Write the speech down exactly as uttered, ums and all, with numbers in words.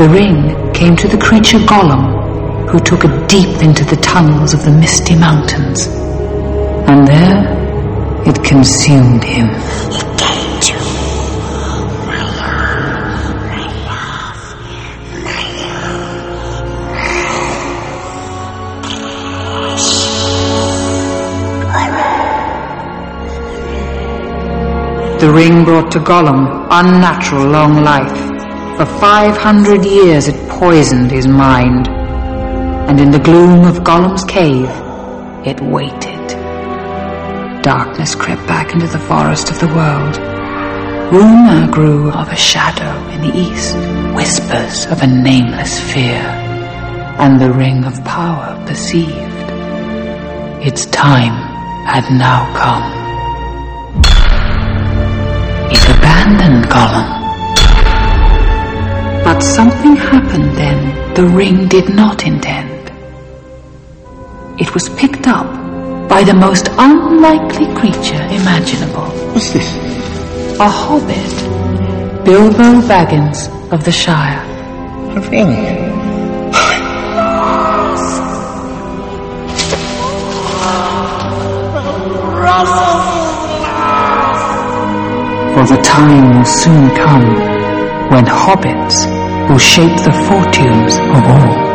the ring came to the creature Gollum, who took it deep into the tunnels of the misty mountains. And there it consumed him. It came to The ring brought to Gollum unnatural long life. For five hundred years it poisoned his mind. And in the gloom of Gollum's cave, it waited. Darkness crept back into the forest of the world. Rumour grew of a shadow in the east, whispers of a nameless fear. And the ring of power perceived. Its time had now come. It abandoned Gollum. But something happened then the ring did not intend. It was picked up by the most unlikely creature imaginable. What's this? A hobbit, Bilbo Baggins of the Shire. A ring? For the time will soon come when hobbits will shape the fortunes of all.